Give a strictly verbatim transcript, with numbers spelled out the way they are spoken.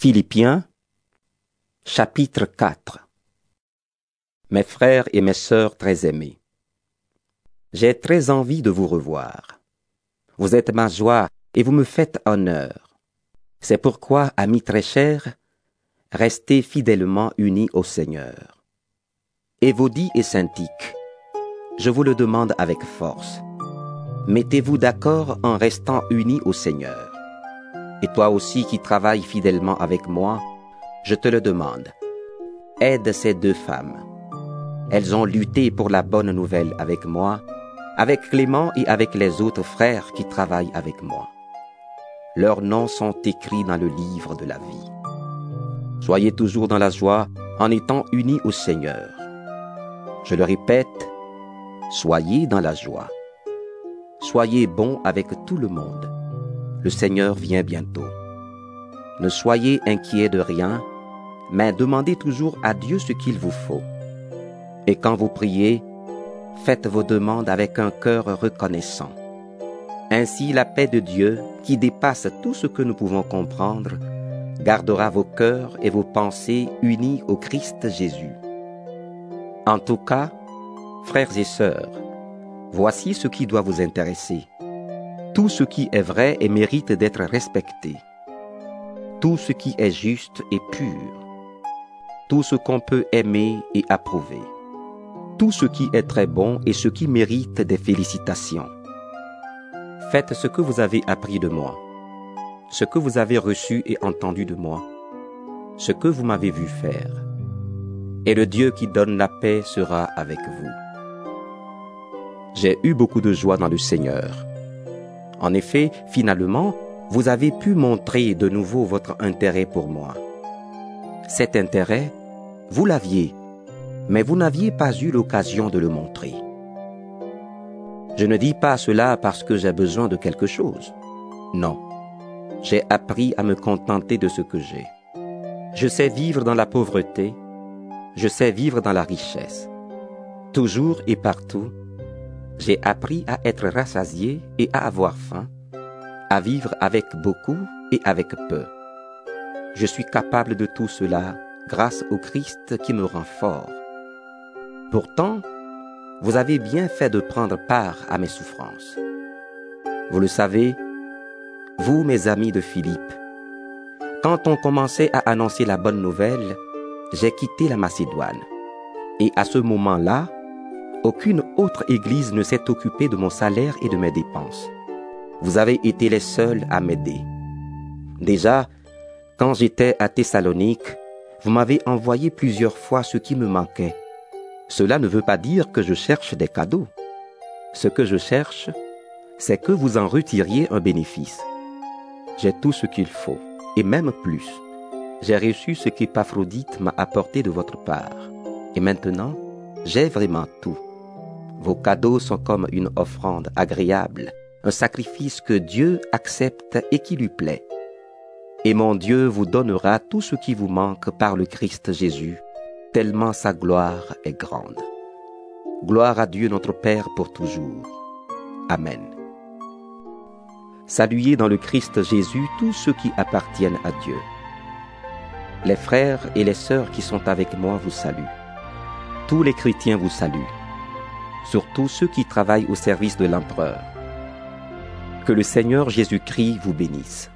Philippiens, chapitre quatre. Mes frères et mes sœurs très aimés, j'ai très envie de vous revoir. Vous êtes ma joie et vous me faites honneur. C'est pourquoi, amis très chers, restez fidèlement unis au Seigneur. Évodie et Syntyche, je vous le demande avec force. Mettez-vous d'accord en restant unis au Seigneur. Et toi aussi qui travailles fidèlement avec moi, je te le demande. Aide ces deux femmes. Elles ont lutté pour la bonne nouvelle avec moi, avec Clément et avec les autres frères qui travaillent avec moi. Leurs noms sont écrits dans le livre de la vie. Soyez toujours dans la joie en étant unis au Seigneur. Je le répète, soyez dans la joie. Soyez bons avec tout le monde. Le Seigneur vient bientôt. Ne soyez inquiets de rien, mais demandez toujours à Dieu ce qu'il vous faut. Et quand vous priez, faites vos demandes avec un cœur reconnaissant. Ainsi la paix de Dieu, qui dépasse tout ce que nous pouvons comprendre, gardera vos cœurs et vos pensées unis au Christ Jésus. En tout cas, frères et sœurs, voici ce qui doit vous intéresser. Tout ce qui est vrai et mérite d'être respecté. Tout ce qui est juste et pur. Tout ce qu'on peut aimer et approuver. Tout ce qui est très bon et ce qui mérite des félicitations. Faites ce que vous avez appris de moi, ce que vous avez reçu et entendu de moi, ce que vous m'avez vu faire. Et le Dieu qui donne la paix sera avec vous. J'ai eu beaucoup de joie dans le Seigneur. En effet, finalement, vous avez pu montrer de nouveau votre intérêt pour moi. Cet intérêt, vous l'aviez, mais vous n'aviez pas eu l'occasion de le montrer. Je ne dis pas cela parce que j'ai besoin de quelque chose. Non, j'ai appris à me contenter de ce que j'ai. Je sais vivre dans la pauvreté, je sais vivre dans la richesse. Toujours et partout, j'ai appris à être rassasié et à avoir faim, à vivre avec beaucoup et avec peu. Je suis capable de tout cela grâce au Christ qui me rend fort. Pourtant, vous avez bien fait de prendre part à mes souffrances. Vous le savez, vous, mes amis de Philippe, quand on commençait à annoncer la bonne nouvelle, j'ai quitté la Macédoine. Et à ce moment-là, aucune autre église ne s'est occupée de mon salaire et de mes dépenses. Vous avez été les seuls à m'aider. Déjà, quand j'étais à Thessalonique, vous m'avez envoyé plusieurs fois ce qui me manquait. Cela ne veut pas dire que je cherche des cadeaux. Ce que je cherche, c'est que vous en retiriez un bénéfice. J'ai tout ce qu'il faut, et même plus. J'ai reçu ce qu'Épaphrodite m'a apporté de votre part. Et maintenant, j'ai vraiment tout. Vos cadeaux sont comme une offrande agréable, un sacrifice que Dieu accepte et qui lui plaît. Et mon Dieu vous donnera tout ce qui vous manque par le Christ Jésus, tellement sa gloire est grande. Gloire à Dieu notre Père pour toujours. Amen. Saluez dans le Christ Jésus tous ceux qui appartiennent à Dieu. Les frères et les sœurs qui sont avec moi vous saluent. Tous les chrétiens vous saluent, surtout ceux qui travaillent au service de l'empereur. Que le Seigneur Jésus-Christ vous bénisse.